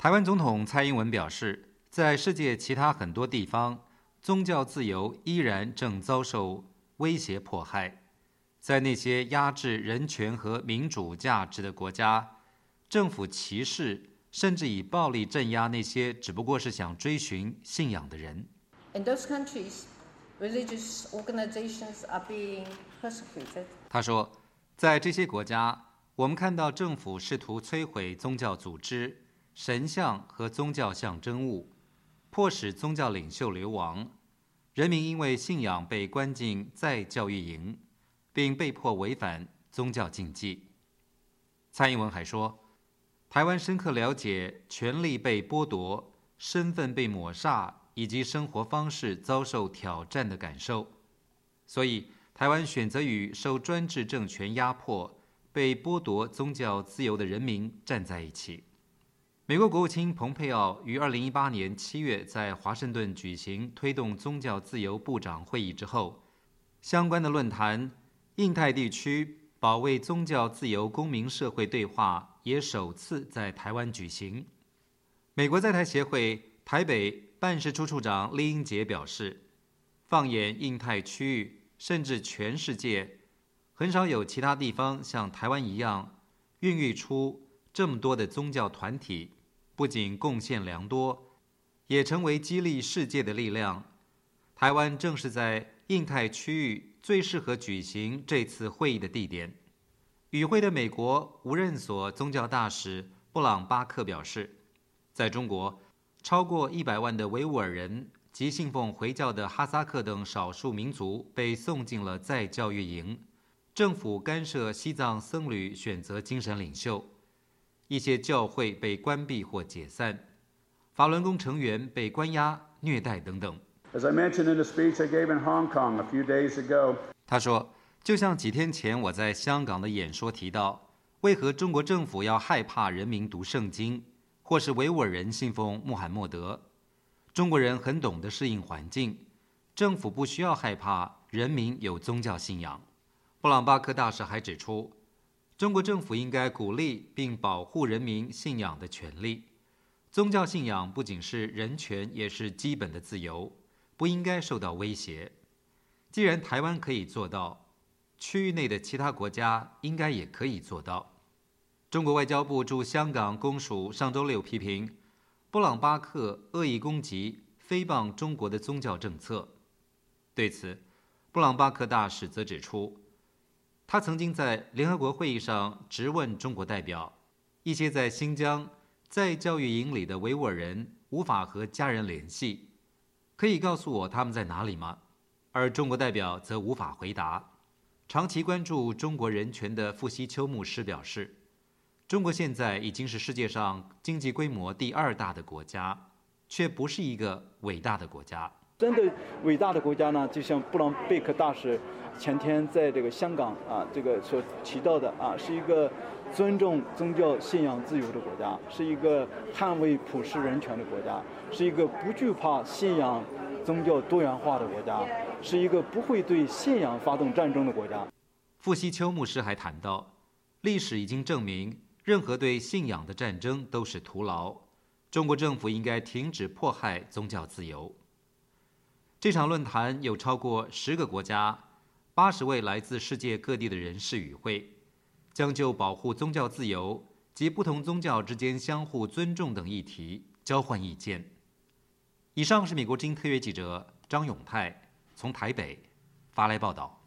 台湾总统蔡英文表示，在世界其他很多地方，宗教自由依然正遭受威胁迫害。在那些压制人权和民主价值的国家，政府歧视甚至以暴力镇压那些只不过是想追寻信仰的人。 In those countries, religious organizations are being persecuted. 他说，在这些国家，我们看到政府试图摧毁宗教组织、神像和宗教象征物，迫使宗教领袖流亡，人民因为信仰被关进再教育营，并被迫违反宗教禁忌。蔡英文还说，台湾深刻了解权力被剥夺、身份被抹煞以及生活方式遭受挑战的感受，所以台湾选择与受专制政权压迫、被剥夺宗教自由的人民站在一起。美国国务卿蓬佩奥于2018年7月在华盛顿举行推动宗教自由部长会议之后，相关的论坛印太地区保卫宗教自由公民社会对话也首次在台湾举行。美国在台协会台北办事处处长厉英杰表示，放眼印太区域，甚至全世界，很少有其他地方像台湾一样孕育出这么多的宗教团体，不仅贡献良多，也成为激励世界的力量。台湾正是在印太区域最适合举行这次会议的地点。与会的美国无任所宗教大使布朗巴克表示，在中国，超过100万的维吾尔人及信奉回教的哈萨克等少数民族被送进了再教育营，政府干涉西藏僧侣选择精神领袖，一些教会被关闭或解散，法轮功成员被关押、虐待等等。 As I mentioned in the speech I gave in Hong Kong a few days ago, 他说，就像几天前我在香港的演说提到，为何中国政府要害怕人民读圣经，或是维吾尔人信奉穆罕默德？中国人很懂得适应环境，政府不需要害怕人民有宗教信仰。布朗巴克大使还指出，中国政府应该鼓励并保护人民信仰的权利。宗教信仰不仅是人权，也是基本的自由，不应该受到威胁。既然台湾可以做到，区域内的其他国家应该也可以做到。中国外交部驻香港公署上周六批评布朗巴克恶意攻击、诽谤中国的宗教政策。对此，布朗巴克大使则指出，他曾经在联合国会议上质问中国代表，一些在新疆在教育营里的维吾尔人无法和家人联系，可以告诉我他们在哪里吗？而中国代表则无法回答。长期关注中国人权的傅希秋牧师表示，中国现在已经是世界上经济规模第2大的国家，却不是一个伟大的国家。 真的伟大的国家呢，就像布朗贝克大使前天在这个香港这个所提到的是一个尊重宗教信仰自由的国家，是一个捍卫普世人权的国家，是一个不惧怕信仰宗教多元化的国家，是一个不会对信仰发动战争的国家。 傅希秋牧师还谈到，历史已经证明，任何对信仰的战争都是徒劳，中国政府应该停止迫害宗教自由。这场论坛有超过10个国家、80位来自世界各地的人士与会，将就保护宗教自由及不同宗教之间相互尊重等议题交换意见。以上是美国之音特约记者张永泰从台北发来报道。